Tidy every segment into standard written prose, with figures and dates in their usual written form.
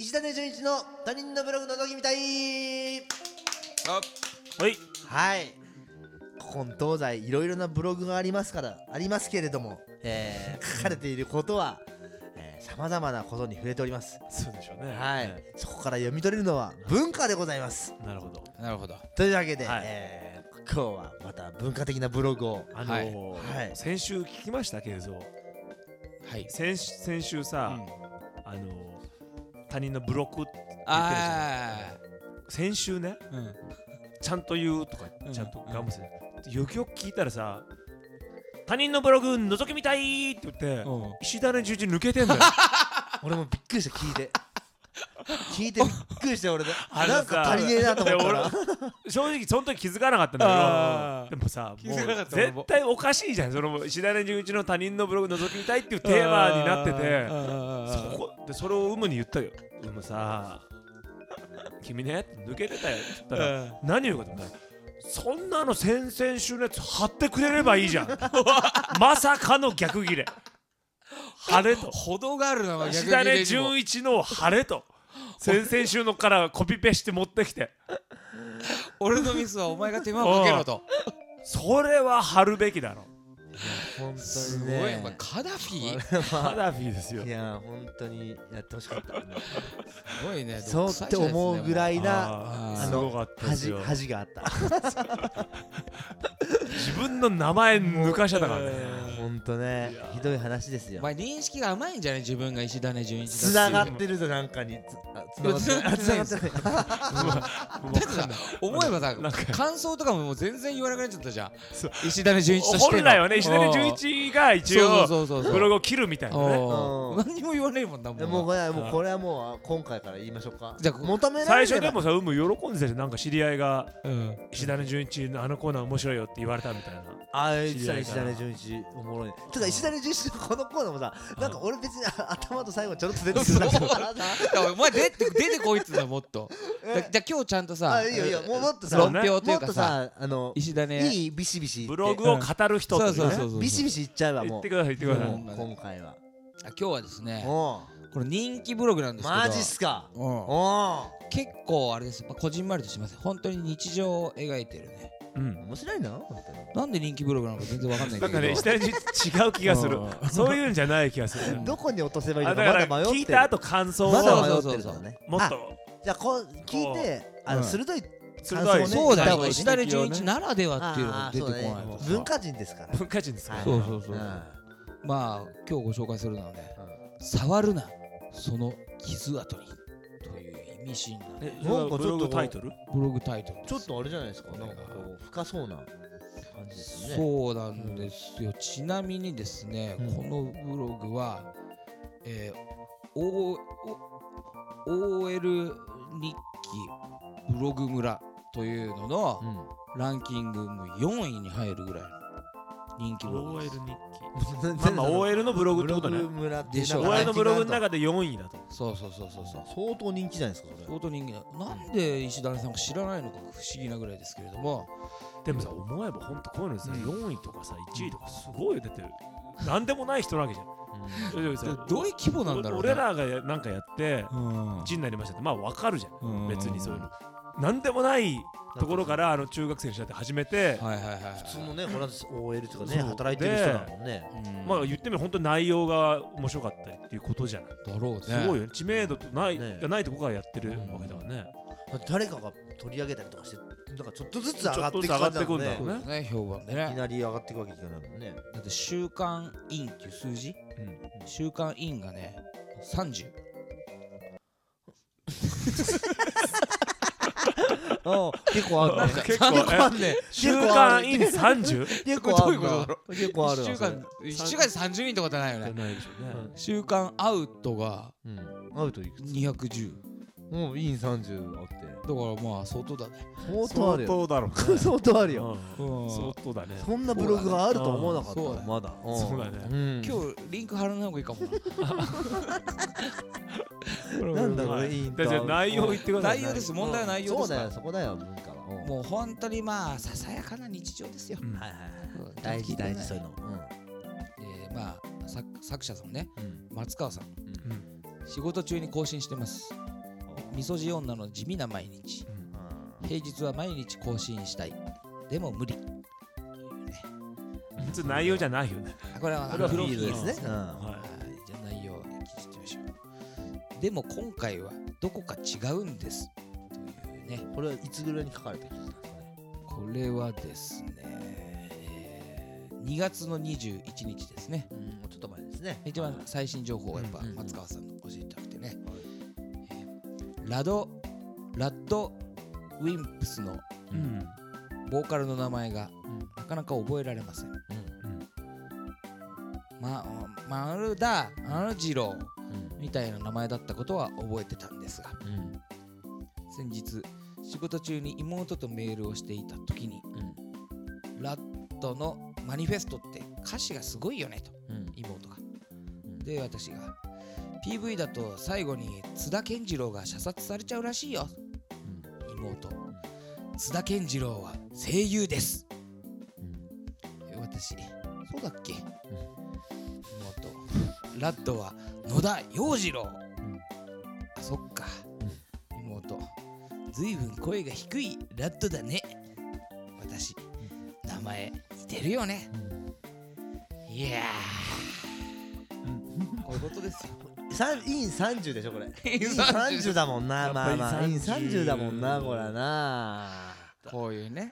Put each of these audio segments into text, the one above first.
石田純一の他人のブログ覗きみたい。 はい。 はい。古今東西いろいろなブログがありますけれども、書かれていることはさまざまなことに触れております。 そうでしょうね。 はい、そこから読み取れるのは文化でございます。 なるほど。 なるほど。 というわけで、 はい今日はまた文化的なブログをはい先週聞きましたけれど、 はい。 先週さ、他人のブログって言ってるじゃん。先週ね、ちゃんと言うとかちゃんと頑張ってよくよく聞いたらさ、他人のブログ覗きみたいって言って石田の十字抜けてんだよ。 俺もびっくりした聞いてびっくりして俺でなんか足りねえなと思ったら正直その時気づかなかったんだけど、でもさ、もう絶対おかしいじゃん。その石田純一の他人のブログ覗きみたいっていうテーマになってて、それをウムに言ったよ。ウムさ、君ね抜けてたよって言ったら何言うかと思ったら、そんなの先々週のやつ貼ってくれればいいじゃん。まさかの逆ギレ。晴れと程があるな。 石田純一の晴れと先々週のからコピペして持ってきて、 俺のミスはお前が手間をかけろと。 それは貼るべきだろ。 本当にね、 すごい。カダフィカダフィですよ。 いや本当にやってほしかったね。 すごいね。 そうって思うぐらいな恥があった。 自分の名前抜かしちゃったからね。 本当ね、ひどい話ですよ。 お前認識が甘いんじゃない？自分が石田純一だって。 繋がってるぞなんかに。繋がってない。だってさ、思えばさ、感想とかも全然言わなくなっちゃったじゃん。石田純一としての。 本来はね、石田純一が一応ブログを切るみたいなね。 何も言わないもんな。 もうこれはもう今回から言いましょうか。 じゃあ求められる。 最初でもさ、喜んでたじゃん。なんか知り合いが石田純一のあのコーナー面白いよって言われたみたいな。 石田純一おもろいね。ただ石田純一のこのコーナーもさ、なんか俺別に頭と最後ちょろっと出てくるんだけど、 お前出てこいつだもっと。じゃあ今日ちゃんとさ、 いやもっとさ、 論評というかさ、 石田ね、いいビシビシブログを語る人ってね、 ビシビシ言っちゃえばもう。 言ってください。 今回は。 今日はですね、これ人気ブログなんですけど。 マジっすか。 結構あれです。こじんまりとします。本当に日常を描いてるね。 面白いな。 なんで人気ブログなのか全然わかんないけど。 なんかね、石田純一違う気がする。そういうんじゃない気がする。 どこに落とせばいいのかまだ迷ってる。 聞いた後感想をまだ迷ってるからね。 もっとじゃあ聞いて鋭い感想をね。 そうだよ。石田純一ならではっていうのが出てこないと。 文化人ですから。 文化人ですから。 そう。まあ今日ご紹介するのはね、触るなその傷跡にという意味深なブログタイトル。 ちょっとあれじゃないですか。なんかこう深そうな感じですね。 そうなんですよ。ちなみにですね、このブログはOL 日記ブログ村というののランキングも4位に入るぐらいの人気ブログです。 OL 日記。まあ OL のブログってことね。 でしょ。 OL のブログの中で4位だと。 そう。 相当人気じゃないですか。 相当人気だ。なんで石田さんが知らないのか不思議なぐらいですけれども。 でもさ、思えばほんとこういうのさ、4位とかさ1位とかすごい出てる。なんでもない人なわけじゃん。 どういう規模なんだろうね。 俺らがなんかやって1位になりましたって、まあわかるじゃん。別にそういうのなんでもないところから中学生にしたって始めて、 普通のね、これは OL とかね、働いてる人だもんね。 まあ言ってみれば本当に内容が面白かったりっていうことじゃない。 だろうね。 すごいよ。知名度がないとこからやってるわけだからね。 誰かが取り上げたりとかして、なんかちょっとずつ上がっていく感じだもんね。 評判でね。 いきなり上がっていくわけいかないもんね。 だって週刊インっていう数字、週刊インがね30。 結構あるね。 結構あるね。週刊イン 30？ 結構あるな。結構ある。 1週間で30人ってことはないよね。 ないでしょうね。 週刊アウトがアウトいくつ ？210。 もうイン30あって。 だからまあ相当だね。 相当あるよ。 相当だろ。 相当あるよ。 相当だね。 そんなブログがあると思わなかったまだ。 そうだね。 今日リンク貼らない方がいいかもな。 なんだろう、インじゃあ内容言ってください。 内容です。問題は内容です。 そうだよ、そこだよ、文化は。 もう本当にまあささやかな日常ですよ。 大事そういうの。 まあ作者さんね、松川さん、仕事中に更新してます。 みそじ女の地味な毎日、平日は毎日更新したいでも無理というね。 普通内容じゃないよね。 これはプロフィールプロですね。 じゃあ内容を聞いてみましょう。でも今回はどこか違うんですというね。 これはいつぐらいに書かれてるんですかね。 これはですね、2月の21日ですね。 もうちょっと前ですね。 一番最新情報がやっぱ松川さんの教えてなくてね、ラッドウィンプスのボーカルの名前がなかなか覚えられません。マルダジローみたいな名前だったことは覚えてたんですが、先日仕事中に妹とメールをしていた時に、ラッドのマニフェストって歌詞がすごいよねと、妹が。で私が PV だと最後に津田健次郎が射殺されちゃうらしいよ。妹、津田健次郎は声優です。私、そうだっけ。妹、ラッドは野田洋次郎。あ、そっか。妹、ずいぶん声が低いラッドだね。私、名前似てるよね。いやー、こういうことですよ。 イン30でしょこれ。 インイン30だもんな。まあまあイン30だもんなこれな。 こういうね。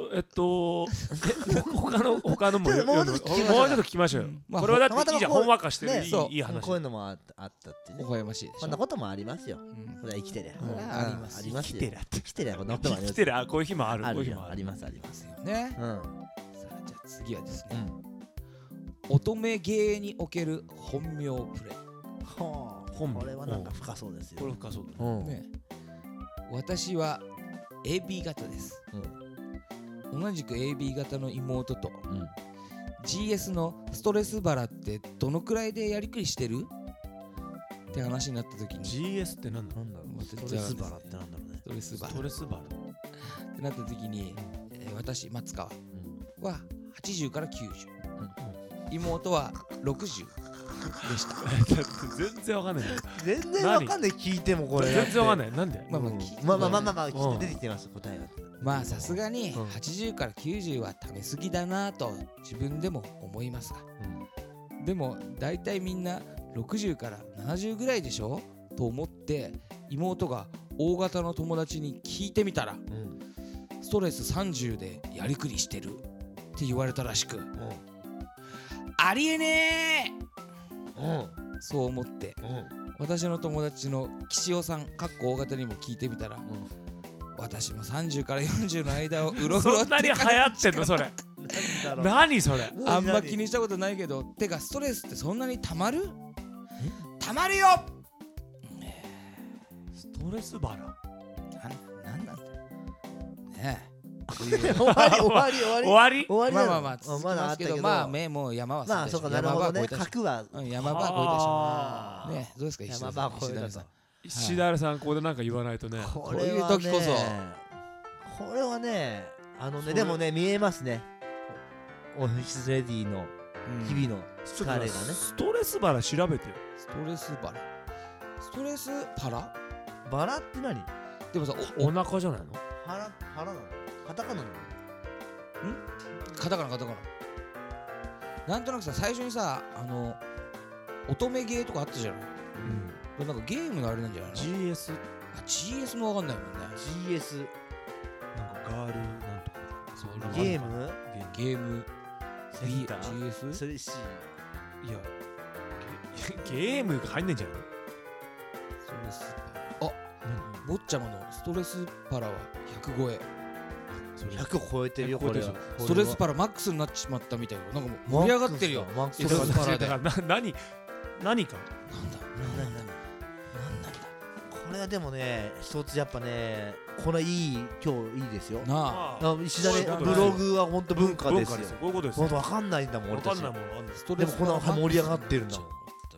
他のもちょっともうちょっと聞きましょうもうちょっと聞きましょうよ。これはだっていいじゃん、ほんわかしてるねいい話。 こういうのもあったってね。 微笑ましいでしょ。 こんなこともありますよ。これは生きてりゃ。 あります。 ありますよ。 生きてりゃって生きてりゃこんなこともあります。 生きてりゃこういう日もある。 あこういう日もある。 りますありますよね。 うん。 さあじゃあ次はですね。乙女芸における本名プレイ。 はあ。これはなんか深そうですよ。 これ深そうだね。私は AB 型です。同じく AB 型の妹と GS のストレスバラってどのくらいでやりくりしてるって話になった時に GS ってなんだろう。 ストレスバラってなんだろうね。 ストレスバラストレスバラってなった時に私松川は80から90、妹は60でした。 全然わかんない。 全然わかんない聞いてもこれ。 全然わかんない。なんで？ まあ聞いて出てきてます答えが。 まあさすがに80から90は食べ過ぎだなと自分でも思いますが、でも大体みんな60から70ぐらいでしょと思って妹が大型の友達に聞いてみたら、ストレス30でやりくりしてるって言われたらしく、ありえねえ、そう思って、私の友達の岸尾さん大型にも聞いてみたら、私も30から40の間をうろうろってそんなに流行ってんのそれ。何それ。 あんま気にしたことないけど、てかストレスってそんなにたまる？たまるよ。 ストレスバラ。 なんなんだねえ。 終わりまあ続きまだあますけど、 ったけどまあもう山はまあそうかなるほどね。角は山場は超えたしね。どうですか石田さん。 山場超えたさん。 石田さんここでなんか言わないとね。 こういう時こそこれはねでもね見えますね。オフィスレディの日々の疲れがね。 ストレスバラ調べてよ。 ストレスバラ。ストレスパラ？ バラって何？ でもさお腹じゃないの？ 腹なの？カタカナなの？ カタカナ。なんとなくさ最初にさ乙女ゲーとかあったじゃない。なんかゲームのあれなんじゃないの？ GS。 GS もわかんないもんね。 GS なんかガールなんとか。 ゲームセンター GS？ それ C いやゲームが入んないんじゃないの？ ストレスパラ。ボッチャマのストレスパラは100超え。 100超えてるよこれは。 ストレスパラマックスになっちまったみたいよ。なんかもう盛り上がってるよ。ストレスパラで。 だから何か。 なんだこれはでもね一つやっぱねこれ今日いいですよ。 なあ。 石田ねブログは本当文化ですよ。 こういうことです。 わかんないんだもん俺たち。でもこの盛り上がってるんだもん。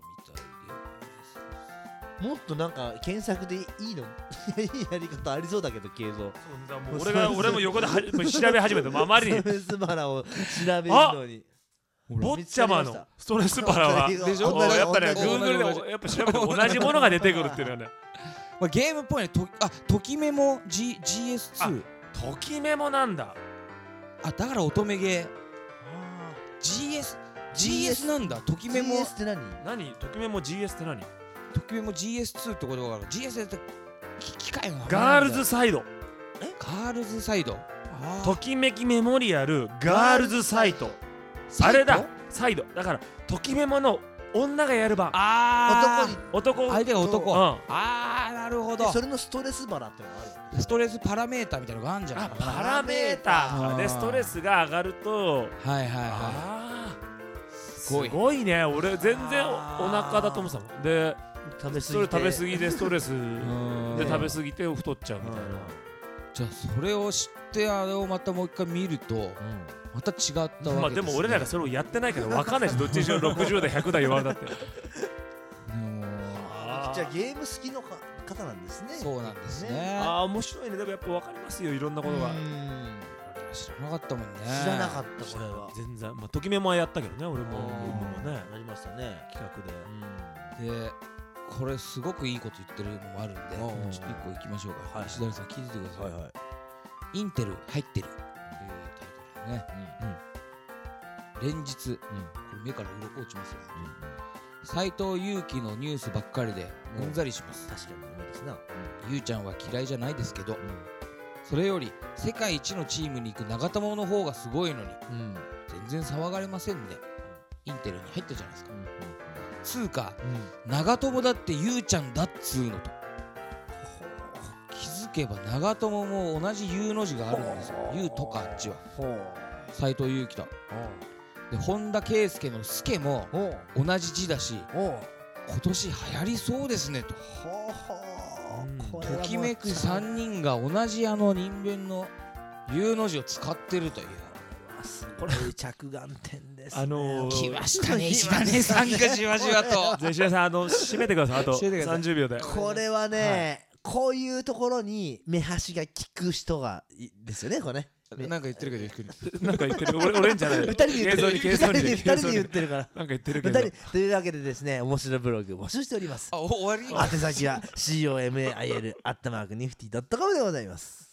もっとなんか検索でいいのいいやり方ありそうだけど継続。 俺も横で調べ始めた。あまりにストレスバラを調べるのに。 ボッチャマのストレスバラはでしょ。 やっぱね Google でやっぱ調べて同じものが出てくるっていうのはね。 まあ、ゲームっぽいね。ときメモ GS2。 ときメモなんだ。 だから乙女ゲー。GS なんだ。ときメモ GS って何？ときメモ GS って何？ ときメモ GS2 ってことがある。GS って機械の名前ガールズサイド。 ガールズサイド。 ときめきメモリアルガールズサイト。あれだ、サイド。だからときメモの女がやる版。男。 相手が男。なるほど。 それのストレスバラってのがある。 ストレスパラメーターみたいなのがあるんじゃないかな。 パラメーターでストレスが上がると、すごいね。俺全然お腹だと思ってたもん。で食べ過ぎでストレスで食べ過ぎて太っちゃうみたいな。 じゃあそれを知ってあれをまたもう一回見るとまた違ったわけですね。 でも俺らがそれをやってないけど分かんないし、どっちにしろ60代100代弱だって。 じゃあゲーム好きの方なんですね。 そうなんですね。 面白いね。でもやっぱ分かりますよ、いろんなことが。 知らなかったもんね。 知らなかったこれは。 全然。ときメモはやったけどね、俺もね。 やりましたね、 企画で。 でこれすごくいいこと言ってるのもあるんで、ちょっと一個いきましょうか。石谷さん聞いててください。インテル入ってるっていうタイトルでね。連日、これ目から鱗落ちますよ。斎藤佑樹のニュースばっかりでうんざりします。 確かにそうですな。 ゆうちゃんは嫌いじゃないですけど、それより世界一のチームに行く長友の方がすごいのに、全然騒がれませんね。インテルに入ったじゃないですか。つうか、長友だってゆうちゃんだっつうのと。気づけば長友も同じ U の字があるんですよ。U とかあっちは斎藤佑樹と。で本田圭佑の助も同じ字だし、今年流行りそうですねと。ときめく3人が同じ人弁の U の字を使ってるという。 これ着眼点です。 来ましたね、石田姉さんがじわじわと。 じゃあ石田さん締めてください。あと30秒で。 これはね、こういうところに目端が利く人がですよね、これね。 なんか言ってるけど、 なんか言ってる。俺んじゃない。 2人で言ってる。2人で言ってるから。 なんか言ってるけど。 というわけでですね、面白ブログ募集しております。 終わり。 宛先はCOMAIL@nifty.com でございます。